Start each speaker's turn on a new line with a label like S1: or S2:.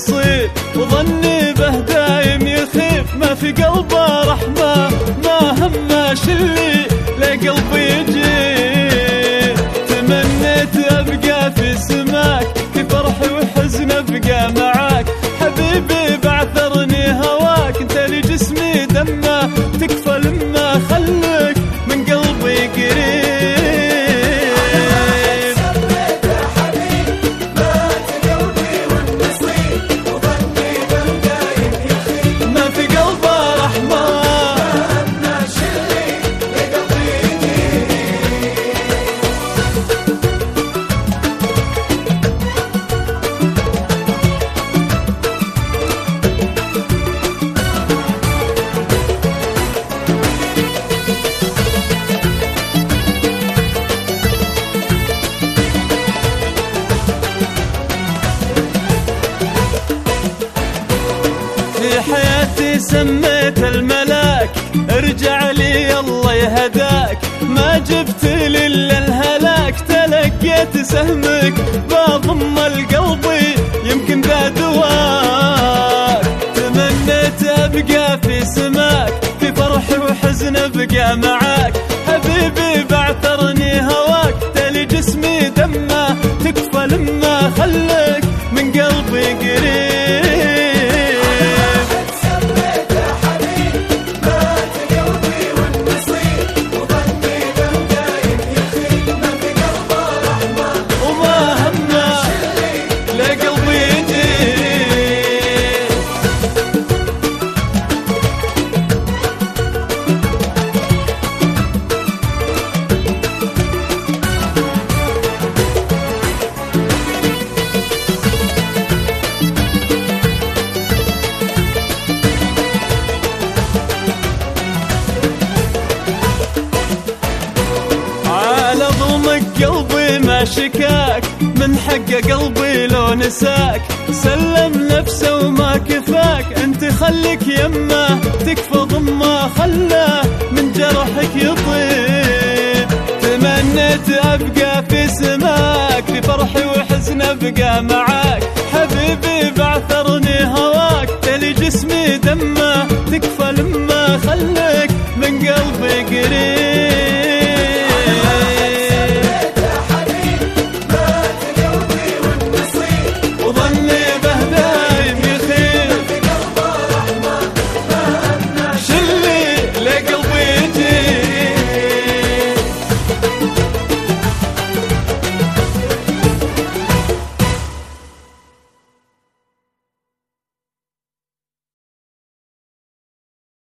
S1: والنصيب، وظني به دايم يخيب، ما في قلبه رحمة ما همه شلي لقلبي يجيب. تمنيت أبقى في سماك، في فرحي وحزن أبقى معاك، حبيبي بعثرني هواك، انت لي جسمي دمه تكفى لما خلك من قلبي قريب. في حياتي سميت الملاك، ارجع لي الله يهداك، ما جبت لي الا الهلاك، تلقيت سهمك بضم القلبي يمكن ذا دواك. تمنيت ابقى في سماك، في فرحي وحزن ابقى معاك، حبيبي بعثرني هواك، تلي جسمي دمه تكفى لما خلك من قلبي قريب. قلبي ما شكاك، من حق قلبي لو نساك، سلم نفسه وما كفاك، انت خليك يمه تكفى ضمه، خله من جرحك يطيب. تمنيت ابقى في سماك، في فرحي وحزن ابقى معاك، حبيبي بعثرني هواك، تلي جسمي دمه تكفى لما خله